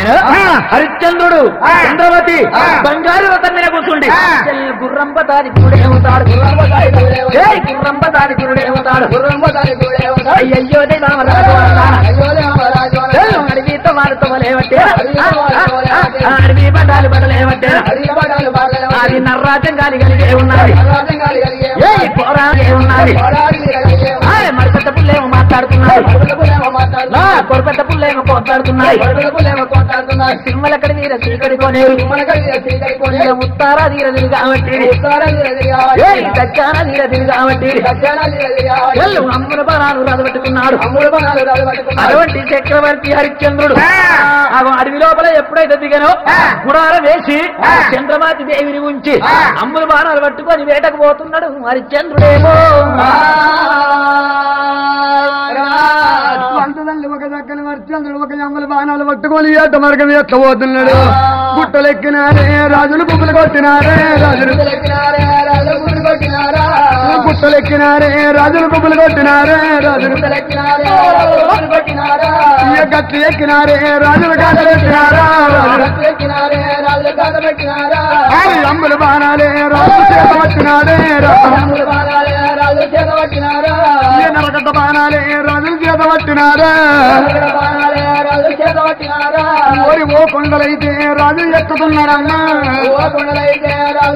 హరిశ్చంద్రుడు చంద్రవతి బంగారు రథం మీద కూర్చుండి గుర్రంపతాది గురుడేవుతాడు గుర్రంపతాది గురుడేవుతాడు అయ్యో అడవితో వాడుతోలేవట్టే అడవి బడాలు బడలేవట్టే అది నర్రాజం గాలి కలిగే ఉన్నది పోరాగే ఉన్నది మరిపెద్ద పుల్లేమో మాట్లాడుతున్నాయి కొరపెద్ద పుల్లేమో కొట్లాడుతున్నాయి సింహలక్కడ వీర చీకటి కొనేరు ఉత్తారా తీర తిరిగి కాబట్టి దచ్చాన తీర తిరిగి కాబట్టి అమ్ముల బలాలు రదబెట్టుకున్నాడు అటువంటి చక్రవర్తి హరిశ్చంద్రుడు అడవి లోపల ఎప్పుడైతే దిగనో గుడారం వేసి చంద్రమాతి దేవిని ఉంచి అమ్ముల బాణాలు పట్టుకొని వేటకు పోతున్నాడు హరిశ్చంద్రుడేమో వంటదండి ఒక దక్కని హరిశ్చంద్రుడు ఒక అమ్ముల బాణాలు పట్టుకొని ఏట మార్గం ఎక్కబోతున్నాడు గుట్టలెక్కినారే రాజులు గుబ్బలు కొట్టినారే రాజులు గుట్టలెక్కినారే రాజులు గుబ్బలు కొట్టినారే రాజులు గట్టి ఎక్కినారే రాజులు కాదబెట్టినారా అమ్ముల బాణాలే రాజులు చేతబట్టినారే నరకట్ట బాణాలే రాజులు చేతబట్టినారా ఓ కొండలైతే రాజు ఎక్కుతున్నారమ్మా ఓ కొండలైతే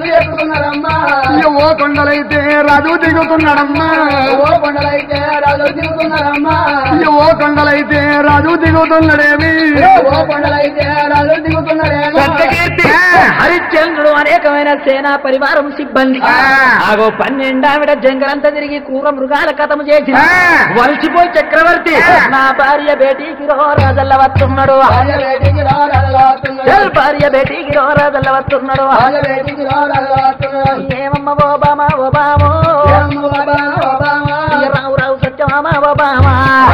రాజు దిగుతున్నాడమ్మా ఓ కొండలైతే రాజు దిగుతున్నాడేమి హరిశ్చంద్రుడు అనేకమైన సేనా పరివారం సిబ్బంది ఆగో 12 ఆవిడ జంగలంతా తిరిగి క్రూర మృగాల కథము చేసి వలసిపోయి చక్రవర్తి నా భార్య బేటీకి రాజల్ల వస్తున్నాడు భార్య బేటీకి రాజల్ల వస్తున్నాడు ఏమమ్మ ఓబామా ఓబామో రావు రావు సత్యమామా ఓబామా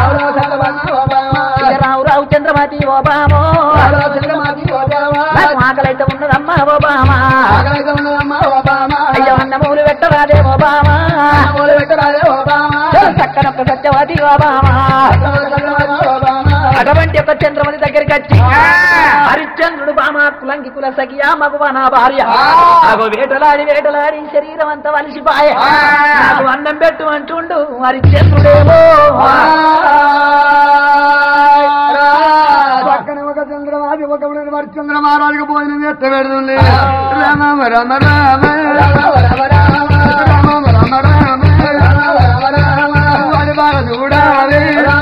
రావు రావు చంద్రమతి ఓబామో ఆకలైతే ఉన్నదమ్మా ఓబామా అయ్యో అన్నమూలు పెట్టరాదే ఓబామా చక్కనొక్క సత్యవతి ఓబామా అటువంటి ఒక చంద్రమతి దగ్గరికి వచ్చి హరిశ్చంద్రుడు బామా కులంకి కుల సఖియా మగువ నా భార్య నాకు వేటలాడి శరీరం అంతా వలిసిపాయ నాకు అన్నం పెట్టు అంటుండు హరిశ్చంద్రుడేమో పక్కన ఒక చంద్రమాది ఒక హరిశ్చంద్ర మహారాజుకు భోజనం చేస్తే పెడుతుంది రామ రామ రామ వాడి బాగా చూడాలి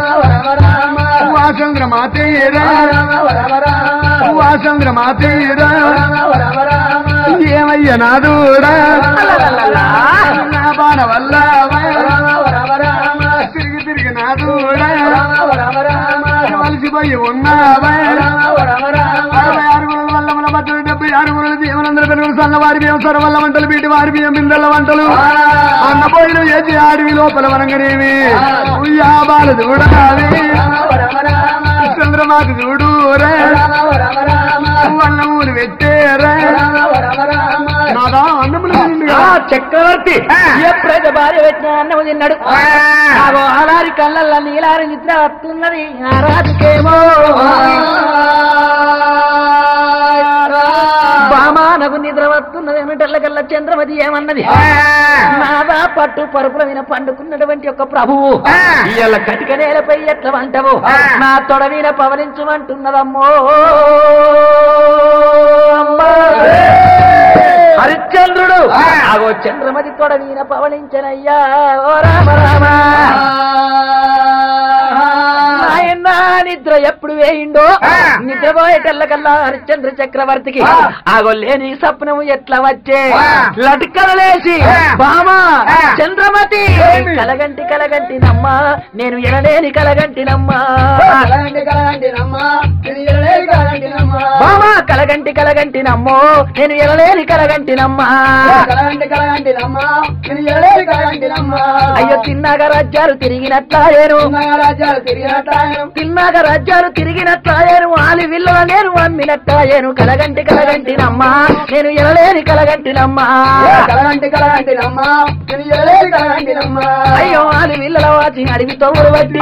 వాచంద్రమాతీరా వాచంద్రమాతీరా ఏమయ్య నాదూడా నా బాణ వల్ల తిరిగి నాదూడా వలసిపోయి ఉన్నావా 66 వల్ల బట్టలు 76 జీవనందరూ పెరుగులు సన్నవారి బియ్యం సొర వల్ల వంటలు బీటి వారి బియ్యం బిందెల వంటలు అన్నపోయిన ఏచి అడవి లోపల వరంగనేవి బాలు చూడాలి చంద్రమాతి చూడు రే వన్నమూలు పెట్టేరా చక్రవర్తి ఎప్పుడైతే భార్య పెట్టిన అన్నము తిన్నాడు ఆలారి కళ్ళల్లో నీలారి నిద్ర వస్తున్నది ఆ రాజుకేమో బామానకు నిద్ర వస్తున్నది ఏమిటల్లకల్లా చంద్రమతి ఏమన్నది నాదా పట్టు పరుపుల మీద పండుకున్నటువంటి ఒక ప్రభువు ఇవాళ కటిక నేలపై ఎట్లా వంటవు నా తొడ మీద పవలించమంటున్నదమ్మో హరిశ్చంద్రుడు ఆగో చంద్రమతి తొడ మీద పవలించనయ్యా ఓ రామ రామ నిద్ర ఎప్పుడు వేయిండో నిద్రపోయేటల్లకల్లా హరిశ్చంద్ర చక్రవర్తికి ఆగో లేని సప్నము ఎట్లా వచ్చే లటికలేసి బామా చంద్రమతి కలగంటి నమ్మా నేను ఎనలేని కలగంటినమ్మా బామా కలగంటి నమ్మో నేను ఎనలేని కలగంటినమ్మా అయ్యో తిన్నాక రాజ్యాలు తిరిగినట్లాయేను తిన్నాక రాజ్యాలు తిరిగినట్లాయేను ఆలి విల్లల నేను అమ్మినట్ట ఏను కలగంటినమ్మా నేను ఎనలేని కలగంటినమ్మా అయ్యో ఆలి విల్లల వాచి అడివి తోవలు బట్టి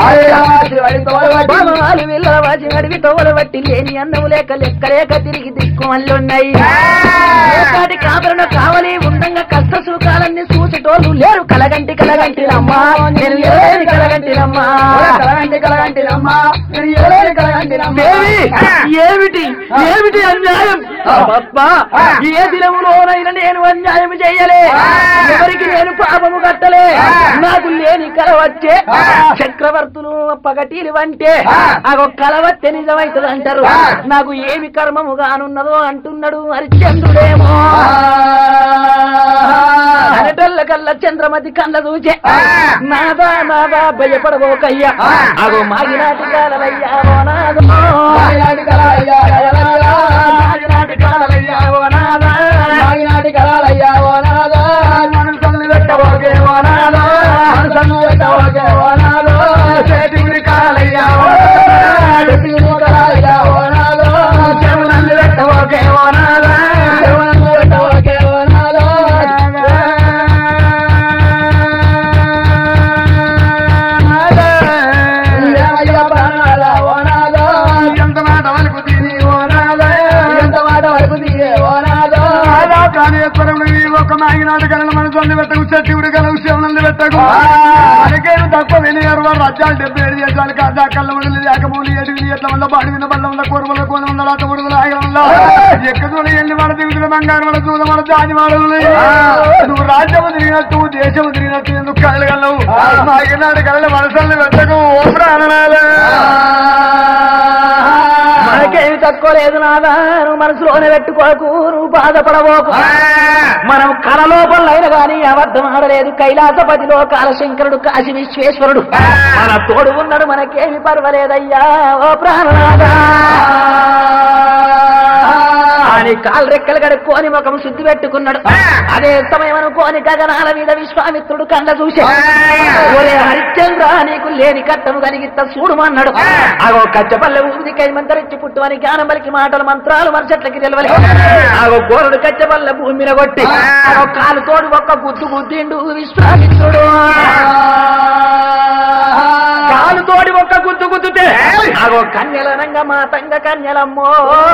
ఆలి విల్లల వాచి అడివి తోవలు బట్టి లేని అన్నము లేక లెక్కలేక తిరిగి దిక్కుమల్లున్నాయి కాపరను కావలి ఉండంగా కష్ట సుఖాలన్నీ చూసేటోళ్ళు లేరు కలగంటినమ్మా నేను ఎనలేని కలగంటినమ్మా ఏమిటి ఏమిటి అన్యాయం ఏ దినములోనైనా నేను అన్యాయం చెయ్యలే ఎవరికి నేను పాపము కట్టలే నాకు లేని కల వచ్చే చక్రవర్తులు పగటీలు అంటే అగో కల వచ్చే నిజమైతుంది అంటారు నాకు ఏమి కర్మము గానున్నదో అంటున్నాడు హరిశ్చంద్రుడేమో అనటల్ల కల్ల చంద్రమతి కళ్ళ చూచే నాదా నాదా భయపడబోకయ్యా అగో మాగినాటి కాలయ్యా ఓ నాదో మాగినాటి కాలయ్యా ఓ నాదా మాగినాటి కాలయ్యా ఓ నాదా మనసల్ని పెట్టబోకే ఓ నాదో మనసల్ని పెట్టబోకే ఓ నాదో చేతికి కాలయ్యా ఓ నాదో కాలయ్యా ఓ నాదో చెవులన్నీ పెట్టబోకే ఓ నాదా చెవులన్నీ పెట్టబోకే ఓ నాదో ఒక మాగినాడు కళలు మనసు పెట్టకు చెట్టుడు కలవు శివనందు పెట్టకు మనకేమి తక్కువ వినియరు రాజ్యాలు 77 దేశాలు కాదా కళ్ళ మొదలు లేకమూలి ఎడివి ఎట్ల వల్ల బాడి విన బల్ల వల్ల కూరవల కోన వల్ల రాత ముడుదల ఆగల వల్ల ఎక్కదోని ఎన్ని మన దిగుతుల బంగారు మన చూద మన జాతి మాడలు నువ్వు రాజ్యము తిరిగినట్టు దేశము తిరిగినట్టు ఎందుకు కలగలవు మాగినాడు కళలు మనసుల్ని పెట్టకు ఓ ప్రాణనాలు మనకేమి తక్కువ లేదు నాదా నువ్వు మనసులోనే పెట్టుకోకు నువ్వు బాధపడబోకు మనం కళ లోపలైన గాని అబద్ధం ఆడలేదు కైలాసపతిలో కాలశంకరుడు కాశీ విశ్వేశ్వరుడు మన తోడు ఉన్నాడు మనకేమి పర్వాలేదయ్యా ఓ ప్రాణనాదా అని కాలు రెక్కలు కడుక్కొని ముఖం శుద్ధి పెట్టుకున్నాడు అదే సమయం అనుకోని గగనాల మీద విశ్వామిత్రుడు కండ చూసే ఒరే హరిశ్చంద్ర నీకు లేని కట్టము కలిగిత్త చూడమన్నాడు ఆగో కచ్చపల్లె ఊది కైమంతరిచ్చి పుట్టువని జ్ఞానబలికి మాటలు మంత్రాలు మనుషట్లకి నిలవలే ఆగో గోరుడు కచ్చపల్లె భూమి మీద కొట్టి ఆగో కాలు తోడు ఒక్క గుద్దు గుద్దిండు విశ్వామిత్రుడు కాలు తోడి ఒక్క గుద్దు గుద్దుతే ఆగో కన్యలనంగా మా తంగ కన్యలమ్మో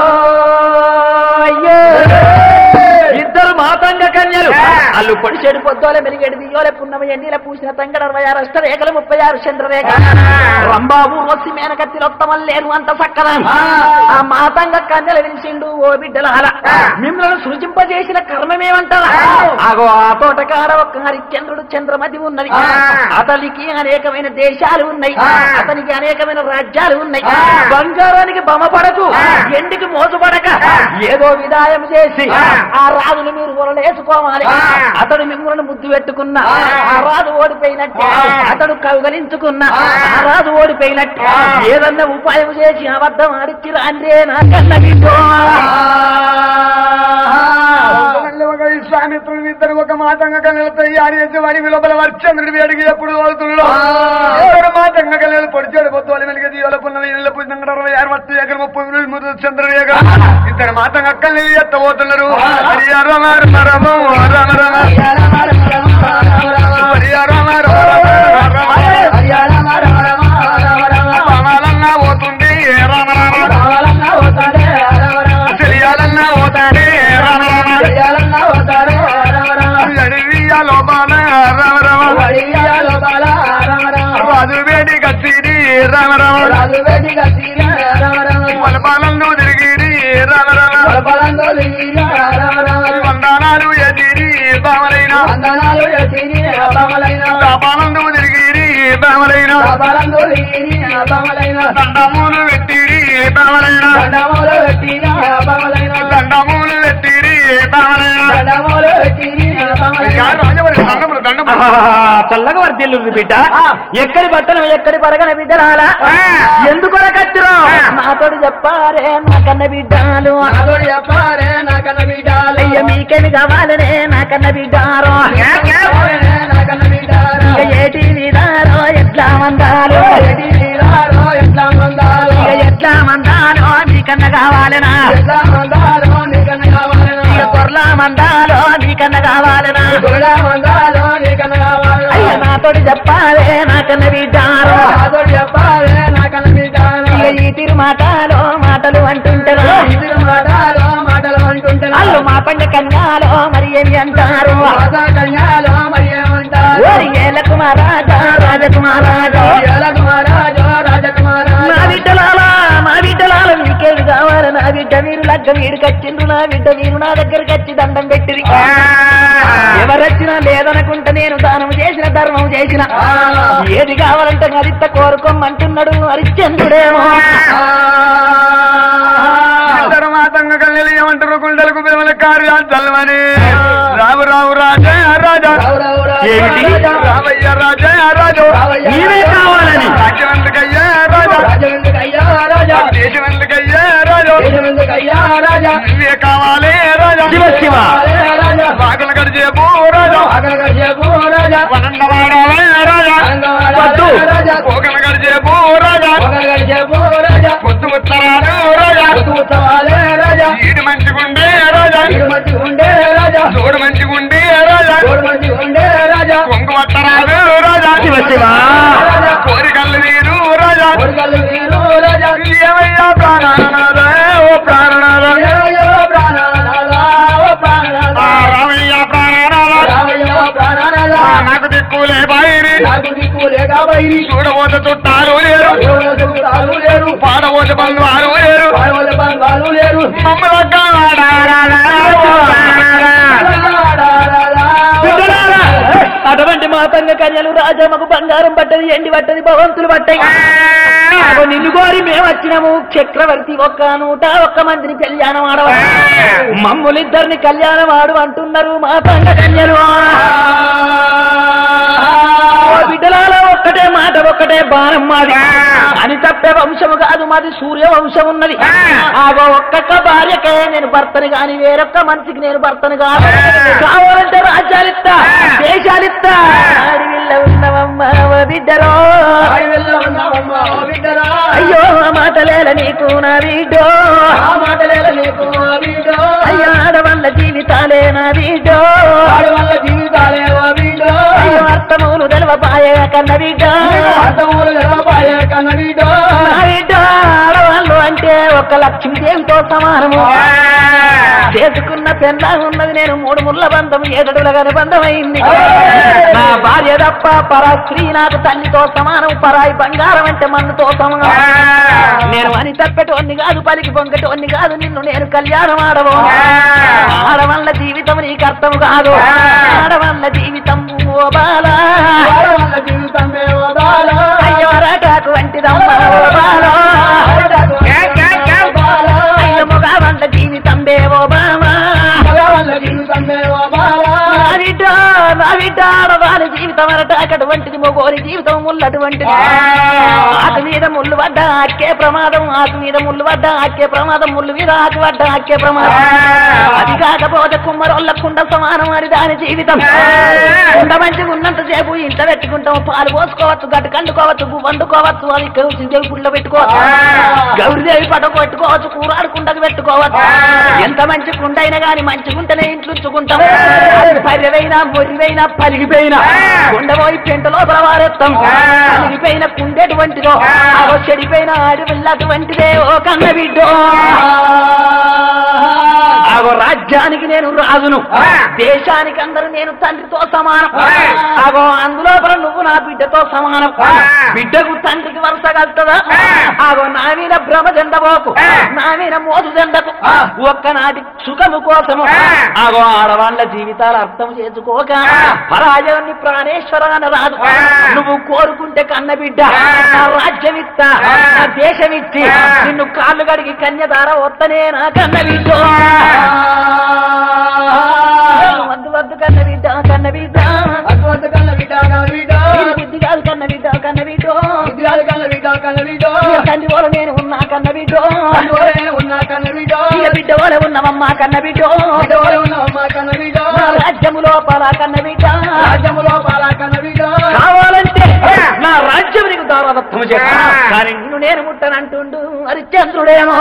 ఇద్దరు మాతంగ కన్యలు అల్లు పొడి చెడు పొద్దోలే మెలిగేడు దియోలే పున్నమ ఎన్నీల పూసిన తంగడ 26 అష్టరేఖలు 36 చంద్రరేఖ రంబాబు వసి మేనకత్తి లొత్తమల్లేరు అంత సక్కదా ఆ మాతంగ కన్యలు విలిచిండు ఓ బిడ్డల అల మిమ్మల్ని సృజింపజేసిన కర్మమేమంటారా ఆగో ఆ తోటకాడ ఒక్క హరిశ్చంద్రుడు చంద్రమతి ఉన్నది అతనికి అనేకమైన దేశాలు ఉన్నాయి అతనికి అనేకమైన రాజ్యాలు ఉన్నాయి బంగారానికి బొమ్మపడకు ఎండికి మోసపడక ఏదో విధాయం చేసి ఆ రాజును మీరు వరలేసుకోవాలి అతడు మిమ్మల్ని ముద్దు పెట్టుకున్నా ఆ రాజు ఓడిపోయినట్టు అతడు కౌగలించుకున్న ఆ రాజు ఓడిపోయినట్టు ఏదన్నా ఉపాయం చేసి అబద్ధం ఆడిచ్చి రాండ్రే నా కన్న బిడ్డో విశ్వామిత్రుడు ఇద్దరు ఒక మాతంగా కళ్ళ తయారు చేసి వాడి లోపల హరిశ్చంద్రుడి అడిగి ఎప్పుడు వదుతున్నాడు మాతంగా కళ్ళ పొడిచాడు పొద్దు వెలిగి దీవుల పున్న 26 వస్తు ఎకర 30 చంద్రరేఖ ఇద్దరు మాతంగా కళ్ళు ఎత్తబోతున్నారు రామాలన్నా పోతుంది రామరామన్నా పోతాడే లోపాల రాజు వేడి కచ్చిరి రామరామ వలపాలను తిరిగిరి వందనాలు ఎదిరి బామలైన పాపాలందు తిరిగిరి బామలైన దండములు పెట్టిరి బామలైన దండములు పెట్టిరి చల్లగా వర్దిల్లు బిడ్డ ఎక్కడి బట్టలు ఎక్కడి పరగన బిడ్డరాలా ఎందుకు కచ్చిరో నాతోడు చెప్పారే నాకన్న బిడ్డాలు చెప్పారే నాకన్న బిడ్డాలు అయ్య మీకేమి కావాలనే నాకన్న బిడ్డారో ఏటి విధారో ఎట్లా మందాలు ఎట్లా మందాలో మీకు నీకన్నా కావాలనా ఇక కొర్లా మందాలో నీకన్నా కావాలనా అయ్య నాతోటి చెప్పాలే నాకన్నా విడ్డారు ఇక ఈ తిరుమాటలో మాటలు అంటుంటారు అల్లు మా పండ కన్యాలో మరి ఏమి అంటారు ఓరి ఏలకు మహారాజా రాజకుమారాజా మా బిడ్డలాల మీకేమి కావాలి నా బిడ్డ మీరు లగ్గ వీడికి వచ్చిండ్రు నా బిడ్డ మీరు నా దగ్గరికి వచ్చి దండం పెట్టిరి ఎవరొచ్చినా లేదనుకుంటే నేను దానం చేసిన ధర్మం చేసిన ఏది కావాలంటే హరిత కోరుకోమంటున్నాడు హరిశ్చంద్రుడేమో మాతంగా కళ్ళెలు ఏమంటారు గుండెలకు పిలవల కార్యాచల్వని రావు రావు రాజా రాజా ఏమిటి రావయ్య రాజా రాజు నీవే కావాలని రాజ్యవంతుకయ్యా రాజా దేశవంతుకయ్యా రాజు నువ్వే కావాలి రాజా శివ శివ బాగులు గడిచేపు రాజా వనందవాడాలే రాజా పోగలు గడిచేపు రాజా పొద్దు ముత్తరాడు రాజా ఈడు మంచిగుండే రాజా చూడు మంచిగుండే రాజా కొంగు వత్తరాడు రాజా శివ శివ కోరికల్లు నీరు రాజా ఏమయ్యా ప్రాణనాథ ఓ ప్రాణనాథ రామయ్య ప్రాణనాథ నాకు దిక్కులే బాయిరి చూడబోతే చుట్టాలు లేరు పాడబోతే బంధువారు లేరు మమ్మల్ని అటువంటి మాతంగ కన్యలు రాజమ్మకు బంగారం పట్టది ఎండి పట్టది భవంతులు పట్టాయి నిన్ను కోరి మేము వచ్చినాము చక్రవర్తి ఒక్క 101 మందిని కళ్యాణం ఆడవ మమ్ములిద్దరిని కళ్యాణం ఆడు అంటున్నారు మాతంగ కన్యలు బిడ్డలాల ఒక్కటే మాట ఒక్కటే బాణం మాది అని తప్పే వంశము కాదు మాది సూర్య వంశం ఉన్నది ఆగో ఒక్కొక్క భార్యకే నేను భర్తని కాని వేరొక్క మనిషికి నేను భర్తని కాదు కావాలంటే రాజ్యాలిస్తా దేశాలిస్తా అడవిల్ల ఉన్నవమ్మా బిడ్డరో అయ్యో మాటలేల నీకు నా బిడ్డో అయ్యో ఆడవాళ్ళ జీవితాలే నా బిడ్డో అయ్యో అర్థములు తెలవపాయ కన్న బిడ్డ ఆడవాళ్ళు అంటే ఒక లక్ష్మీదేవితో సమానము చేసుకున్న పెన్నా ఉన్నది నేను 3 ముళ్ళ బంధం 7 గని బంధమైంది నా భార్య తప్ప పరా స్త్రీ నాకు తల్లితో సమానం పరాయి బంగారం అంటే మన్నుతో సమానం నేను అని తప్పేటోన్ని కాదు పలికి పొంగటోన్ని కాదు నిన్ను నేను కళ్యాణం ఆడవు ఆడవాళ్ళ జీవితం నీకు అర్థం కాదు ఆడవాళ్ళ జీవితం ఓ బాల అయ్యో రాటాకు వంటిదమ్మ ఓ బాల అయ్య మొగవాళ్ళ జీవితం బేవో బామా నా బిడ్డ ఆడవాళ్ళ జీవితం అరటాకటువంటిది మొగోరి జీవితం ముళ్ళటువంటిది ఆకు మీద ముళ్ళు పడ్డ అక్కే ప్రమాదం ఆకు మీద ముళ్ళు పడ్డ అక్కే ప్రమాదం ముళ్ళు మీద ఆకు పడ్డ అక్కే ప్రమాదం అది కాకపోతే కుమ్మరోళ్ళ కుండ సమానం అని దాని జీవితం కుండ మంచిగా ఉన్నంత సేపు ఇంట పెట్టుకుంటాం పాలు పోసుకోవచ్చు గట్టు కండుకోవచ్చు వండుకోవచ్చు అది కౌసిందేవి పుల్ల పెట్టుకోవచ్చు గౌరీదేవి పట పెట్టుకోవచ్చు కూరాడుకుండకు పెట్టుకోవచ్చు ఎంత మంచి కుండ అయినా గాని మంచిగుంటేనే ఇంట్లుంచుకుంటాం పర్యవైనా మొరివైనా పలిగిపోయినా కుండపోయి పెంట లోపల వారెత్తాం పలిగిపోయిన కుండెటువంటిదో చెడిపోయిన అడవిల్లటువంటిదే ఓ కన్న బిడ్డో ఆగో రాజ్యానికి నేను రాజును దేశానికి అందరూ నేను తండ్రితో సమానం ఆగో అందులోపల నువ్వు నా బిడ్డతో సమానం బిడ్డకు తండ్రికి వరుస కలుతుందా ఆగో నా మీద భ్రమ చెందబోకు నా మీద మోసు చెందకు ఒక్కనాటి సుఖము కోసము ఆగో ఆడవాళ్ళ జీవితాలు అర్థం చేసుకోక పరాజయాన్ని ప్రాణేశ్వరాన్ని రాదు నువ్వు కోరుకుంటే కన్న బిడ్డ నా రాజ్యమిత్తా నా దేశమిచ్చి నిన్ను కాళ్ళు గడిగి కన్యదార వత్తనే నా కన్న బిడ్డ వద్దు వద్దు కన్న బిడ్డ కన్న బిడ్డ బుద్ధి కాదు కన్న బిడ్డ కన్న బిడ్డ తండ్రి వల్ల నేను ఉన్నా కన్న బిడ్డ బిడ్డ వల్ల ఉన్నవమ్మా కన్న బిడ్డ రాజ్యము లోపల కన్న బిడ్డ కావాలంటే నా రాజ్యం నీకు ప్రాణదత్తము చేత కానీ నిన్ను నేను ముట్టనంటుండు హరిశ్చంద్రుడేమో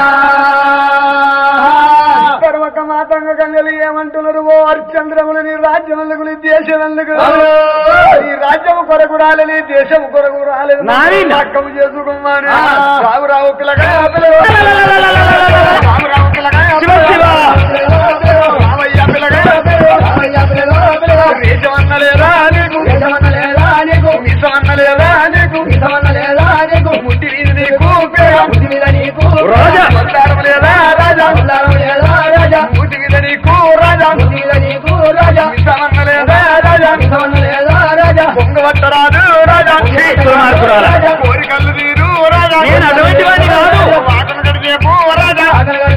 ఒక మాతంగ గంగలు ఏమంటున్నారు ఓ హరిశ్చంద్రములు నీ రాజ్యములకు నీ దేశములకు ఈ రాజ్యము కొరకు రాలని దేశము కొరకు రాలేదు పక్కము చేసుకున్నాను రావు రావు పిల్లగా రావు పిల్లగా రావయ్య పిల్లగా దేశమన్నలేదా నీకు మిసమన్నలేదా నీకు ముట్టి మీద నీకు రాజా లేదా రాజా ముట్టి మీద నీకు రాజా మిసమన్నలేదా రాజా పొంగవట్టరాదు రాజా కోరికలు తీరు రాజా అటువంటి వాడిని కాదు మాటలు గడిచేపు రాజా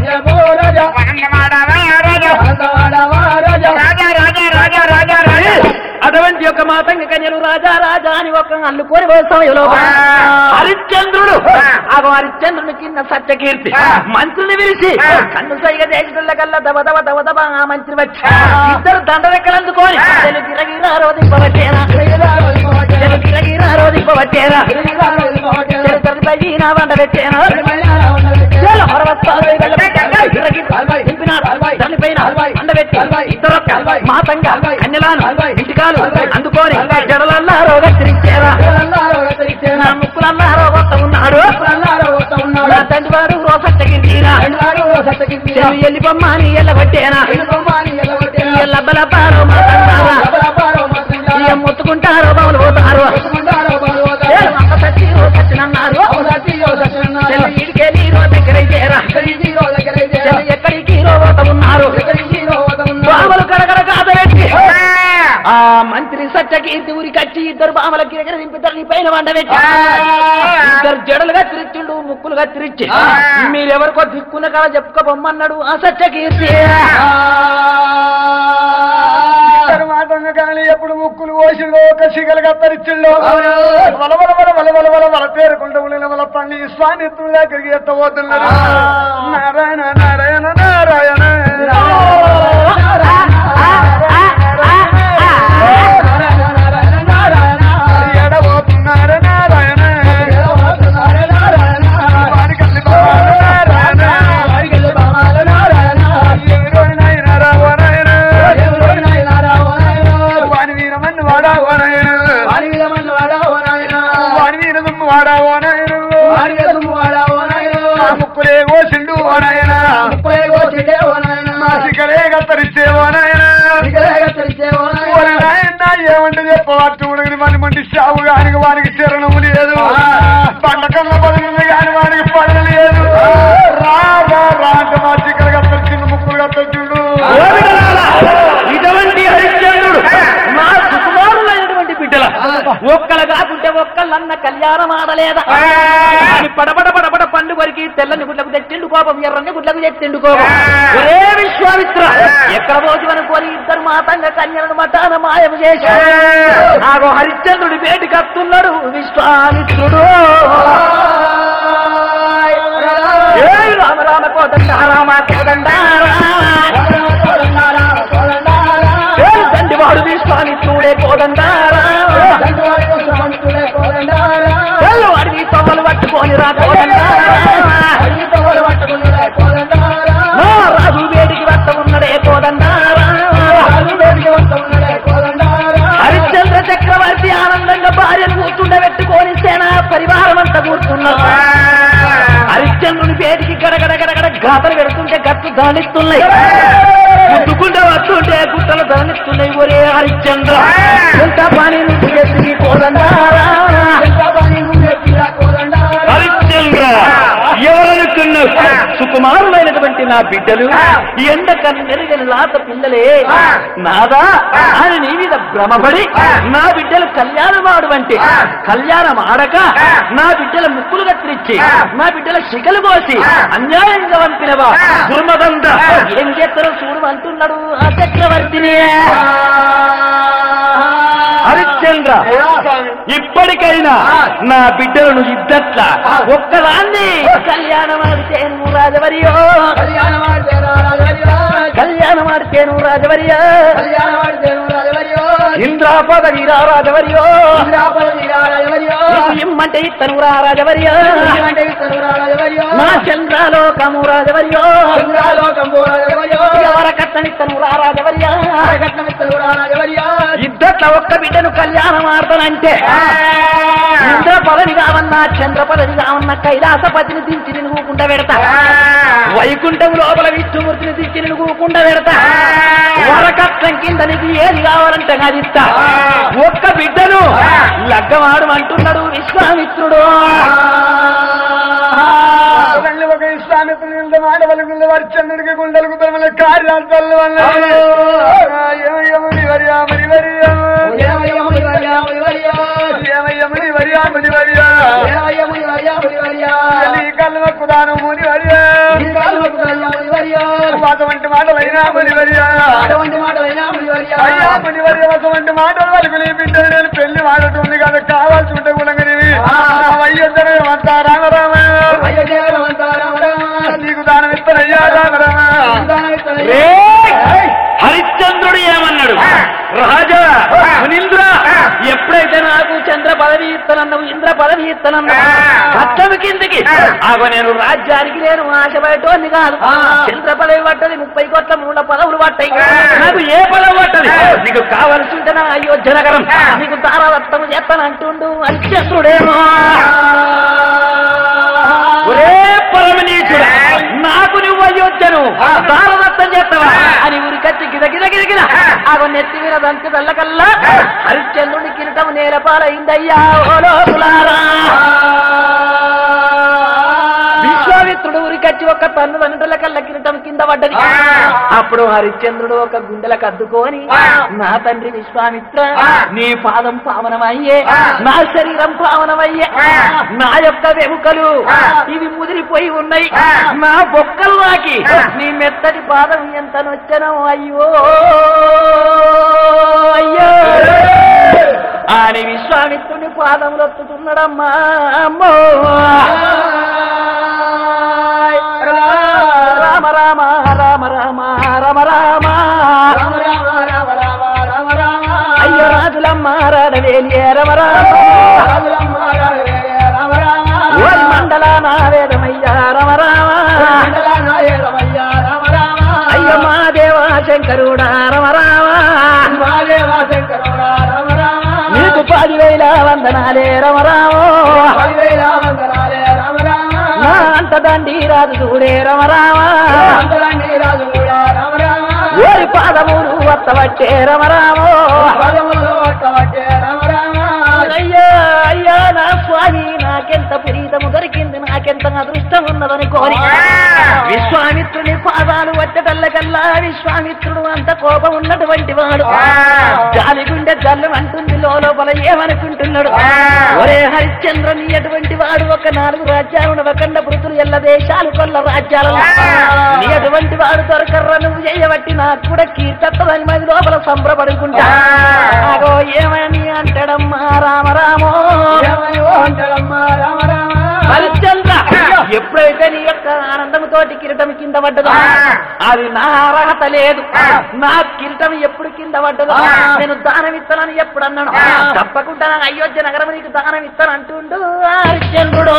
అటువంటి యొక్క మాతంగ కన్యలు రాజా రాజా అని ఒక అల్లుకోని సమయంలో హరిశ్చంద్రుడు ఆ హరిశ్చంద్రుని కింద సత్యకీర్తి మంత్రుని పిలిచి కన్ను సైగ దేశంలో కల్లా దవ దవ దవ దవ ఆ మంత్రి వచ్చి ఇద్దరు దండరెక్కలు అందుకొని గిరగిరా రోధింపవట్టేనా వండ పెట్టేనా మాతంగా కన్యలాను ఇంటికాలు అందుకొని జడలల్లా రోగతిరించారా ముక్కులల్లా రోగొత్త ఉన్నాడు తండ్రి వాడు రోసట్టగిరిరా ఎల్లిపమ్మ అని ఎల్లగొట్టేనా ఎల్లబ్బలబ్బారో మాతంగారా ముత్తుకుంటారో బావులు పోతారు సచ్చినన్నారు ఇడికెళ్ళి దగ్గర ఎక్కడికి ఉన్నారు బామలు కడగడ కాదబెట్టి ఆ మంత్రి సత్యకీర్తి ఊరికొచ్చి ఇద్దరు బామల గిరగర దింపిద్దరు పైన వండబెట్టి ఇద్దరు జడలుగా తిరిచిండు ముక్కులుగా తిరిచి మీరెవరికో దిక్కున్న కాడ చెప్పుకోబొమ్మన్నాడు ఆ సత్యకీర్తి కానీ ఎప్పుడు ముక్కులు ఓసిలో ఒక సిగలు కత్తరిచ్చిళ్ళు వల పేరుకుంటూ వాళ్ళ పండి స్వామిత్రుల దగ్గరికి ఎత్తబోతున్నారు నారాయణ నారాయణ నారాయణ ఎడబోతున్నారు నారాయణ ముక్కులే కోసిండు ఓనాయన సిగలే కత్తరిచ్చేవోనాయన ఏమంటే చెప్పవచ్చు ఉడగని మన మంది సావు కాని వానికి శరణము లేదు పండకన్న పదవి కాని వానికి పడవ లేదు రా అంటే మా సిగలు కత్తరిచిండు ముక్కులు కత్తరిచిండు ఇటువంటి హరిశ్చంద్రుడు మా సుకుమారులైనటువంటి బిడ్డల ఒక్కలు కాకుంటే ఒక్కళ్ళన్న కళ్యాణం ఆడలేదా పడబడ పడబడ పండు వరకు తెల్లని గుడ్లకు తెచ్చిండు కోపం ఎర్రని గుడ్లకు తెచ్చిండు కోపం ఒరే విశ్వామిత్ర ఎక్కడ పోసి అనుకోని ఇద్దరు మాతంగ కన్యలను మఠాన మాయం చేశారు నాకు హరిశ్చంద్రుడి వేటికి వస్తున్నాడు విశ్వామిత్రుడు రామ రామ కోదండ రామ కోదండ తండ్రివాడు విశ్వామిత్రుడే కోదండారా వాడిని తొమ్మలు పట్టుకొని రా రాజు వేడికి వస్త ఉన్నడే కోదండారా హరిశ్చంద్ర చక్రవర్తి ఆనందంగా భార్యను కూర్చుండబెట్టుకొని సేన పరివారం అంతా కూర్చున్నారు హరిశ్చంద్రుని పేటికి గడగడ గడగడ గాతలు పెడుతుంటే గట్టు దానిస్తున్నాయి ముట్టుకుంటే వస్తుంటే గుట్టలు దానిస్తున్నాయి ఒరే హరిశ్చంద్ర ఎంత పని నువ్వు ఎత్తి కోదండారా హరిశ్చంద్ర ఎవరనుకున్నావు సుకుమారులైనటువంటి నా బిడ్డలు ఎండ కన్నెరిగని లాత పిల్లలే నాదా అని నీ మీద భ్రమపడి నా బిడ్డలు కళ్యాణం ఆడవంటే కళ్యాణం ఆడక నా బిడ్డల ముక్కులు కత్తిరించి నా బిడ్డల శిఖలు పోసి అన్యాయంగా వంపినవా దుర్మదండ ఏం చేస్తారో చూడమంటున్నాడు ఆ చక్రవర్తిని హరిశ్చంద్ర ఇప్పటికైనా నా బిడ్డలను ఇద్దట్లా ఒక్కదాన్ని కళ్యాణం ఆడితేను రాజవరియో కళ్యాణం ఆడితేను రాజవరియో ఇంద్రాపద వీరా రాజవర్యో ఇమ్మంటే ఇత్తను రా రాజవర్యో నా చంద్రాలోకము రాజవర్యో ఎవర కట్టనిత్తను రా రాజవర్యో ఇద్దట్ల ఒక్క బిడ్డను కళ్యాణం ఆడతానంటే ఇంద్ర పదవి కావన్నా చంద్ర పదవి కావన్నా కైలాసపతిని దించి నిలుగుకుండా పెడతా వైకుంఠం లోపల విష్ణుమూర్తిని దించి నిలుగుకుండా పెడతా వరకట్నం కింద నీకు ఏది కావాలంటే అది ఇస్తా ఒక్క బిడ్డను లగ్గమాడు అంటున్నాడు విశ్వామిత్రుడు ఒక విశ్వామిత్రుడు మాడవలుగుండ వర్చంద్రుడికి గుండెలకు తరమల కార్యాలు కల్వకుదానం ముని అటువంటి మాటలైనా మునివర్యా అటువంటి మాటలు వాళ్ళకి నీ బిడ్డలు నేను పెళ్లి వాడటుంది కదా కావాల్సి ఉంటే గుణగనివి అయ్యంతా రామరామ నీకు దానం ఇస్తానయ్యా రామరామ హరిశ్చంద్రుడు ఏమన్నాడు రాజా మునీంద్ర ఎప్పుడైతే నాకు చంద్ర పదవి ఇస్తానన్నావు ఇంద్ర పదవి ఇస్తానన్నావు పట్టవి కిందకి ఆగో నేను రాజ్యానికి నేను ఆశపడేటోని కాదు చంద్ర పదవి పట్టది 30 కోట్ల మూల పదవులు పట్టాయి నాకు ఏ పదవి పట్టది నీకు కావలసి ఉంటే నా అయోధ్య నగరం నీకు తారాదత్తము చేస్తానంటుండు హరిశ్చంద్రుడేమో ఒరే పరమనీచుడా నాకు నువ్వు అయోధ్యను తారదత్తం చేస్తావా అని ఊరికచ్చి గిద గిద గిద గిద ఆగో నెత్తి మీద దంచి వెళ్ళకల్లా హరిశ్చంద్రుడి కిరీటం నేలపాలైందయ్యా ఓ లోకులారా విశ్వామిత్రుడు ఊరికచ్చి ఒక తన్ను వెంటల కళ్ళ కిరీటం కింద పడ్డది అప్పుడు హరిశ్చంద్రుడు ఒక గుండెలకు అద్దుకొని నా తండ్రి విశ్వామిత్ర నీ పాదం పావనమయ్యే నా శరీరం పావనమయ్యే నా యొక్క వెముకలు ఇవి ముదిరిపోయి ఉన్నాయి నా బొక్కలు నాకి నీ మెత్తటి పాదం ఎంత నొచ్చనో అయ్యో అయ్యో అని విశ్వామిత్రుని పాదములు ఒత్తుతున్నాడమ్మా అమ్మో రామ రామ రామ రామ రామ రామ అయ్యో రాజులమ్మ రాడవేలియే రమ రామ ఓరి మండల నా వేదమయ్యా రమ రామ అయ్యో మా దేవా శంకరుడా రమ రామ నీకు 10,000 వందనాలే రమ రామ నా అంత దండి రాజు చూడే రమ రామ ఓరి పాదములు వత్తవట్టే రమ రామ అయ్యా అయ్యా నా స్వామి నాకెంత ప్రీతము దొరికింది నాకెంత అదృష్టం ఉన్నదని కోరి విశ్వామిత్రుని పాదాలు వచ్చటల్లకల్లా విశ్వామిత్రుడు అంత కోపం ఉన్నటువంటి వాడు జాలి గుండె జల్లు అంటుంది లోపల ఏమనుకుంటున్నాడు ఒరే హరిశ్చంద్ర నీ అటువంటి వాడు ఒక 4 రాజ్యాలు వకండ పృతులు ఎల్ల దేశాలు కొల్ల రాజ్యాలు నీ అటువంటి వాడు దొరకర్ర నువ్వు చేయబట్టి నాకు కూడా కీర్తత్తదని మరి లోపల సంబరపడుకుంటా అగో ఏమని అంటాడమ్మా రామ రామో హరిశ్చంద్ర ఎప్పుడైతే నీ యొక్క ఆనందంతోటి కిరీటం కింద పడ్డదో అది నా అర్హత లేదు నా కిరీటం ఎప్పుడు కింద పడ్డదో నేను దానం ఇస్తానని ఎప్పుడు అన్నాను తప్పకుండా అయోధ్య నగరం నీకు దానం ఇస్తాను అంటుండు హరిశ్చంద్రుడు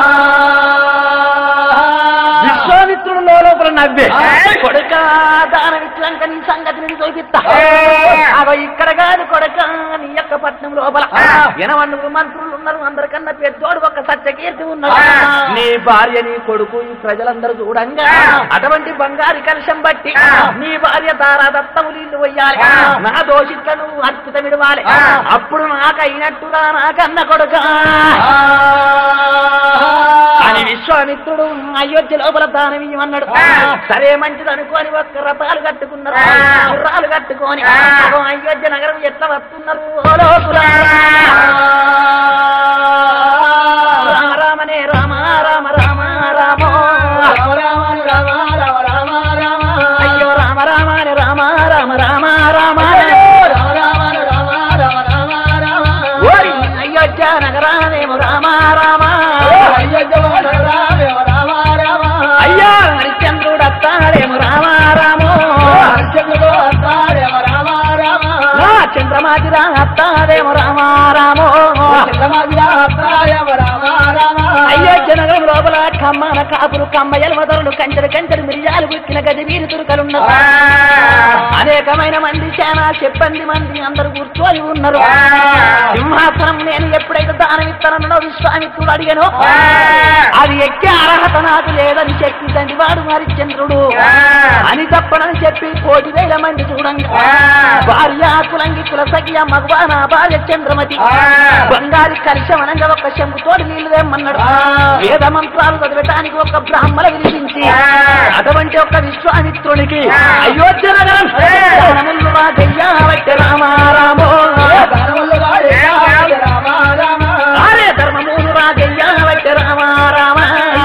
విశ్వామిత్రుడు లోపల నవ్వే కొడుక దానం ఇచ్చినాక నీ సంగతి నేను చూపిస్తా అగో ఇక్కడ కాదు కొడుక నీ యొక్క పట్నం లోపల 80 మంత్రులు ఉన్నారు అందరికన్నా పెద్దోడు ఒక సత్యకీర్తి ఉన్నాడు నీ భార్య నీ కొడుకు ఈ ప్రజలందరూ చూడంగా అటువంటి బంగారు కలశం బట్టి నీ భార్య తారాదత్తము నీళ్లు పోయాలి నా దోషిట్లను అర్పిత విడవాలి అప్పుడు నాకు అయినట్టుగా నాకన్న కొడుక అని విశ్వామిత్రుడు అయోధ్య లోపల దానం ఇవ్వమన్నాడు సరే మంచిది అనుకోని ఒక్క రథాలు కట్టుకున్నారు గుర్రాలు కట్టుకొని అయోధ్య నగరం ఎట్లా వస్తున్నారు రామ రామనే రామ రామ రామ రామ అయ్యో రామ రామనే రామ రామ రామ రామ అయోధ్య నగరానేమో రామ రామ అయ్యా హరిశ్చంద్రుడు అత్తాడేమో రామ రామో చంద్రమా చిన్నమాదిరా అత్తాదేమో రామారామో అయ్యో జనగం లోపల కమ్మన కాపులు కమ్మయ్యల మొదలు కంచెడు కంచెడు మిరియాలు గుచ్చిన గది వీరి తురుకలున్నారు అనేకమైన మంది చాలా చెప్పండి మంది అందరూ కూర్చొని ఉన్నారు సింహాసనం నేను ఎప్పుడైతే దానం ఇస్తానన్నో విశ్వామిత్రుడు అడిగాను అది ఎక్కే అర్హత నాకు లేదని చెప్పి తండ్రి వాడు హరిశ్చంద్రుడు అని తప్పనని చెప్పి 1,000 మంది చూడంగా భార్య కులంగికుల సఖ్య మగవా నా భార్య చంద్రమతి బంగారి కలిశమనంగా ఒక శంకుతోటి నీళ్లు తెమ్మన్నాడు వేద మంత్రాలు చదివటానికి ఒక బ్రాహ్మణ వినిపించి అటువంటి ఒక విశ్వామిత్రునికి అయోధ్య నగరం రామారామో అరే ధర్మమూలు రాజయ్యా వచ్చే రామారామ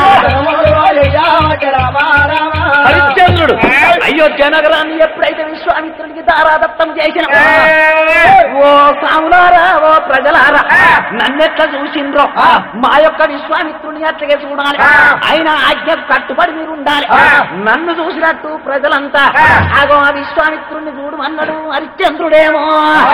హరిశ్చంద్రుడు అయోధ్య నగరాన్ని ఎప్పుడైతే విశ్వామిత్రుడికి దారాదత్తం చేసిన ఓ సాములారా ఓ ప్రజలారా నన్నెట్లా చూసిండ్రో మా యొక్క విశ్వామిత్రుడిని అట్లాగే చూడాలి ఆయన ఆజ్ఞ కట్టుబడి మీరు ఉండాలి నన్ను చూసినట్టు ప్రజలంతా ఆగో ఆ విశ్వామిత్రుడిని చూడమన్నాడు హరిశ్చంద్రుడేమో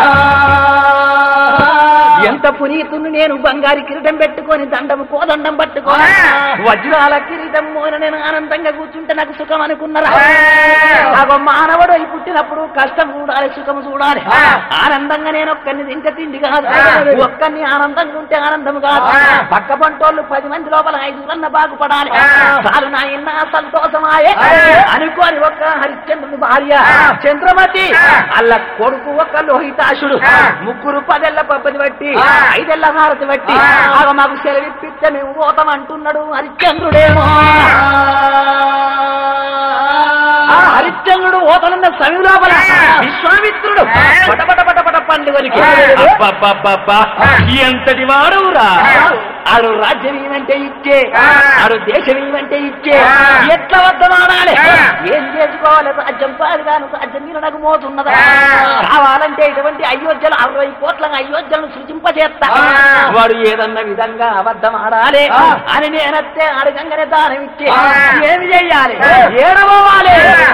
ఎంత పునీతుని నేను బంగారి కిరీటం పెట్టుకొని దండం కోదండం పట్టుకొని వజ్రాల కిరీటం మోన నేను ఆనందంగా కూర్చుంటే నాకు సుఖం అనుకున్నారా మానవుడు అయి పుట్టినప్పుడు కష్టం చూడాలి సుఖం చూడాలి ఆనందంగా నేను ఒక్కరిని తింటే తిండి కాదు ఒక్కరిని ఆనందంగా ఉంటే ఆనందం కాదు పక్క పంటోళ్ళు 10 మంది లోపల 5 బాగుపడాలి చాలు నా ఇన్న సంతోషమాయే అనుకోని ఒక్క హరిశ్చంద్రుని భార్య చంద్రమతి అల్ల కొడుకు ఒక్క లోహితాశుడు 3 10 పబ్బది బట్టి 5 హారతి బట్టి మాకు సెలవిప్పిస్తే మేము పోతాం అంటున్నాడు హరిశ్చంద్రుడేమో హరిశ్చంద్రుడు ఓతనున్న సమయం లోపల విశ్వామిత్రుడు పటపట పటపట పండుగనికి ఎంతటి వాడురా ఆడు రాజ్యం ఏమంటే ఇచ్చే ఆడు దేశం ఏమంటే ఇచ్చే ఎట్లా వద్దమాడాలి ఏం చేసుకోవాలి రాజ్యం పాదుగాను రాజ్యం మీద నాకు మోతున్నదా కావాలంటే ఇటువంటి అయోధ్యలు 60 కోట్ల అయోధ్యలను సృజింపజేస్తా వాడు ఏదన్న విధంగా అబద్ధం ఆడాలి అని నేనత్తే అడగంగానే దానం ఇచ్చే ఏమి చెయ్యాలి ఏడవాలి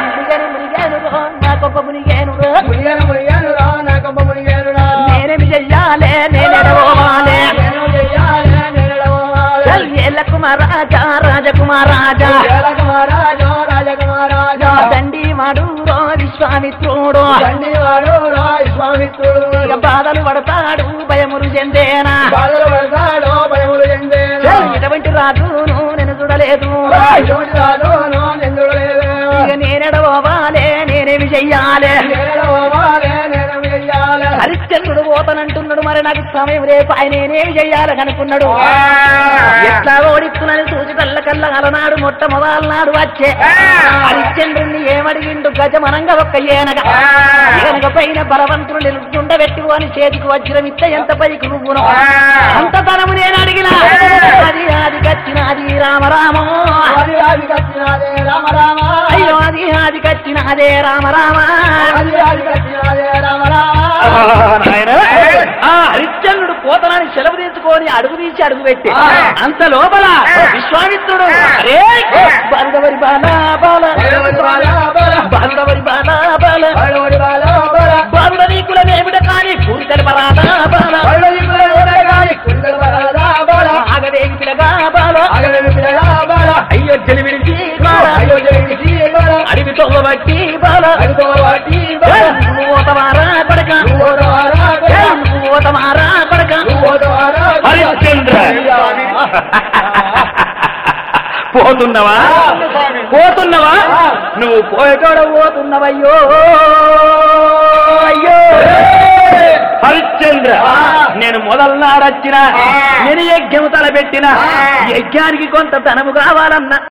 నేనేమి చెయ్యాలి నేనెడవాలి కుమారాజా రాజకుమారాజా దండి మాడూరో విశ్వామిత్రుడు బాధలు పడతాడు భయములు చెందేనా ఇటువంటి రాజును నేను చూడలేదు నేనెడవాలి నేనేమి చెయ్యాలి హరిశ్చంద్రుడు పోతానంటున్నాడు మరి నాకు సమయం రేపు ఆయన నేనేమి చెయ్యాలి కనుక్కున్నాడు ఎట్లా ఓడిస్తున్నాను చూసి కళ్ళ అలనాడు మొట్టమొదలనాడు వచ్చే హరిశ్చంద్రుడిని ఏమడిగిండు గజమనంగా ఒక్క ఏనగ పైన బలవంతుడు నిలుస్తుండబెట్టి అని చేతికి వజ్రం ఇస్తే ఎంత పైకి నువ్వును అంత ధనము నేను అడిగిన అది ఆది కచ్చినది రామరామో అయ్యో అది ఆది కచ్చినదే రామరామ హరిశ్చంద్రుడు పోతనాన్ని సెలవు తీసుకొని అడుగు తీసి అడుగు పెట్టి అంత లోపల విశ్వామిత్రుడు బాలుడవరి బాలా బాల బాలుడవరి బాలా బాల బాలుడ నీకులమేమిట కానీ కూరితలు పరాదా బాల ఆగదేగి పిలగా బాల అయోధ్యలు విడిచి అడివి తొవ్వబట్టి బాల ఓతమారా కొడక ఓతమారా కొడక హరిశ్చంద్ర పోతున్నావా నువ్వు పోయేటోడ పోతున్నవయ్యో అయ్యో హరిశ్చంద్ర నేను మొదలనాడొచ్చిన నేను యజ్ఞము తలపెట్టిన యజ్ఞానికి కొంత ధనము కావాలన్నా